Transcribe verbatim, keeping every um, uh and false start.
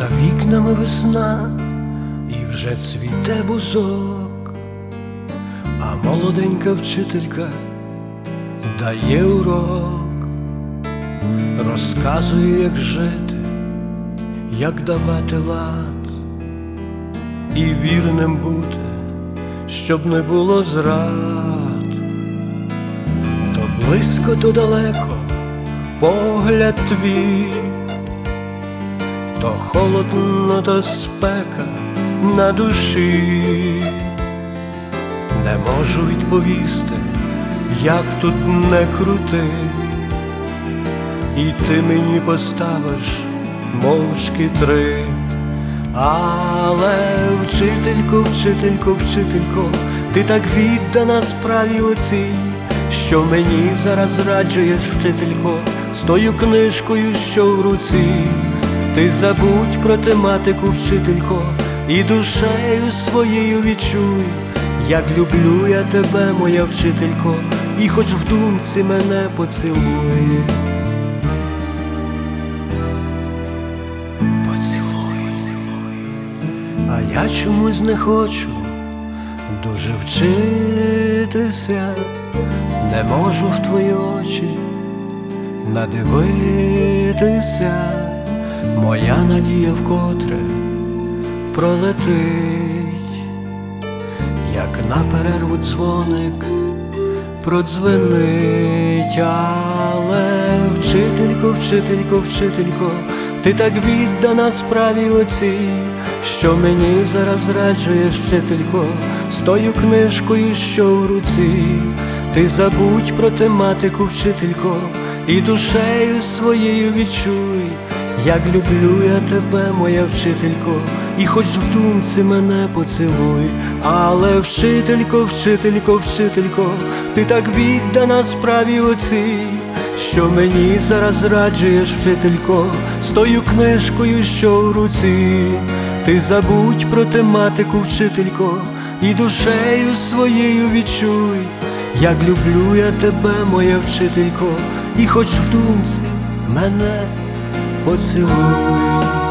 вікнами весна, і вже цвіте бузок, а молоденька вчителька дає урок, розказує, як жити, як давати лад і вірним бути, щоб не було зрад. То близько, то далеко погляд твій, то холодно, то спека на душі. Не можу відповісти, як тут не крути, і ти мені поставиш мовчки три. Але вчителько, вчителько, вчителько, ти так віддана справі оцій, що мені зараз раджуєш, вчителько, з тою книжкою, що в руці. Ти забудь про тематику, вчителько, і душею своєю відчуй, як люблю я тебе, моя вчителько, і хоч в думці мене поцілуй. Поцілуй. А я чомусь не хочу дуже вчитися, не можу в твої очі надивитися. Моя надія вкотре пролетить, як на перерву дзвоник продзвенить. Але вчителько, вчителько, вчителько, ти так віддана справі оцій, що мені зараз раджуєш, вчителько, з тою книжкою, що в руці. Ти забудь про тематику, вчителько, і душею своєю відчуй, як люблю я тебе, моя вчителько, і хоч в думці мене поцілуй. Але вчителько, вчителько, вчителько, ти так віддана справі оцій, що мені зараз раджуєш, вчителько, з тою книжкою, що в руці. Ти забудь про тематику, вчителько, і душею своєю відчуй, як люблю я тебе, моя вчителько, і хоч в думці мене поцілуй.